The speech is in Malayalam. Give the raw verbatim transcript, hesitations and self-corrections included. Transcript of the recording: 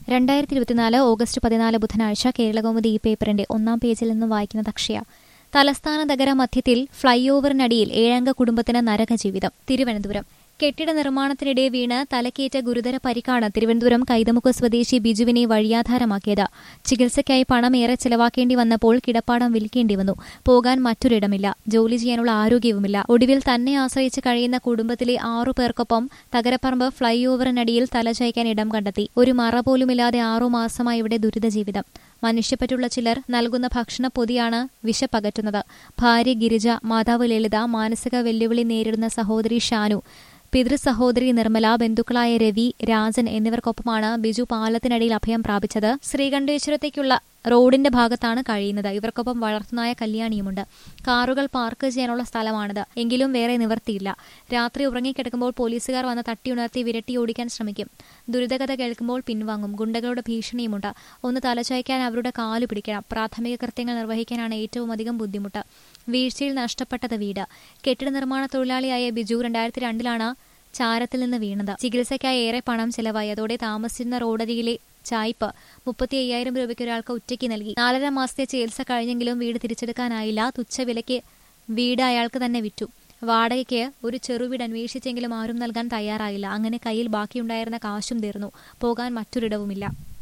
രണ്ടായിരത്തി ഇരുപത്തിനാല് ഓഗസ്റ്റ് പതിനാല് ബുധനാഴ്ച കേരളകൗമുദി ഈ പേപ്പറിന്റെ ഒന്നാം പേജിൽ നിന്ന് വായിക്കുന്നത് അക്ഷയ. തലസ്ഥാന നഗര മധ്യത്തിൽ ഫ്ളൈ ഓവറിനടിയിൽ ഏഴംഗ കുടുംബത്തിന് നരകജീവിതം. തിരുവനന്തപുരം. കെട്ടിട നിർമ്മാണത്തിനിടെ വീണ് തലക്കേറ്റ ഗുരുതര പരിക്കാണ് തിരുവനന്തപുരം കൈതമുക്ക് സ്വദേശി ബിജുവിനെ വഴിയാധാരമാക്കിയത്. ചികിത്സയ്ക്കായി പണം ഏറെ ചെലവാക്കേണ്ടി വന്നപ്പോൾ കിടപ്പാടം വിൽക്കേണ്ടി വന്നു. പോകാൻ മറ്റൊരിടമില്ല. ജോലി ചെയ്യാനുള്ള ആരോഗ്യവുമില്ല. ഒടുവിൽ തന്നെ ആശ്രയിച്ച് കഴിയുന്ന കുടുംബത്തിലെ ആറു പേർക്കൊപ്പം തകരപ്പറമ്പ് ഫ്ളൈ ഓവറിനടിയിൽ തലചായ്ക്കാൻ ഇടം കണ്ടെത്തി. ഒരു മറ പോലുമില്ലാതെ ആറുമാസമായി ഇവിടെ ദുരിതജീവിതം. മനുഷ്യപ്പറ്റുള്ള ചിലർ നൽകുന്ന ഭക്ഷണപ്പൊതിയാണ് വിശപ്പകറ്റുന്നത്. ഭാര്യ ഗിരിജ, മാതാവ് ലളിത, മാനസിക വെല്ലുവിളി നേരിടുന്ന സഹോദരി ഷാനു, പിതൃസഹോദരി നിർമ്മല, ബന്ധുക്കളായ രവി, രാജൻ എന്നിവർക്കൊപ്പമാണ് ബിജു പാലത്തിനടിയിൽ അഭയം പ്രാപിച്ചത്. ശ്രീകണ്ഠേശ്വരത്തേക്കുള്ള റോഡിന്റെ ഭാഗത്താണ് കഴിയുന്നത്. ഇവർക്കൊപ്പം വളർത്തുനായ കല്യാണിയുമുണ്ട്. കാറുകൾ പാർക്ക് ചെയ്യാനുള്ള സ്ഥലമാണിത്. എങ്കിലും വേറെ നിവർത്തിയില്ല. രാത്രി ഉറങ്ങിക്കിടക്കുമ്പോൾ പോലീസുകാർ വന്ന് തട്ടിയുണർത്തി വിരട്ടി ഓടിക്കാൻ ശ്രമിക്കും. ദുരിതകഥ കേൾക്കുമ്പോൾ പിൻവാങ്ങും. ഗുണ്ടകളുടെ ഭീഷണിയുമുണ്ട്. ഒന്ന് തലചായ്ക്കാൻ അവരുടെ കാലു പിടിക്കണം. പ്രാഥമിക കൃത്യങ്ങൾ നിർവഹിക്കാനാണ് ഏറ്റവും അധികം ബുദ്ധിമുട്ട്. വീഴ്ചയിൽ നഷ്ടപ്പെട്ടത് വീട്. കെട്ടിട നിർമ്മാണ തൊഴിലാളിയായ ബിജു രണ്ടായിരത്തി രണ്ടിലാണ് ചാരത്തിൽ നിന്ന് വീണത്. ചികിത്സയ്ക്കായി ഏറെ പണം ചെലവായി. അതോടെ താമസിച്ചിരുന്ന റോഡരികിലെ ചായ്പ് മുപ്പത്തി അയ്യായിരം രൂപയ്ക്ക് ഒരാൾക്ക് ഒറ്റയ്ക്ക് നൽകി. നാലര മാസത്തെ ചികിത്സ കഴിഞ്ഞെങ്കിലും വീട് തിരിച്ചെടുക്കാനായില്ല. തുച്ഛവിലയ്ക്ക് വീട് അയാൾക്ക് തന്നെ വിറ്റു. വാടകയ്ക്ക് ഒരു ചെറുവീട് അന്വേഷിച്ചെങ്കിലും ആരും നൽകാൻ തയ്യാറായില്ല. അങ്ങനെ കയ്യിൽ ബാക്കിയുണ്ടായിരുന്ന കാശും തീർന്നു. പോകാൻ മറ്റൊരിടവുമില്ല.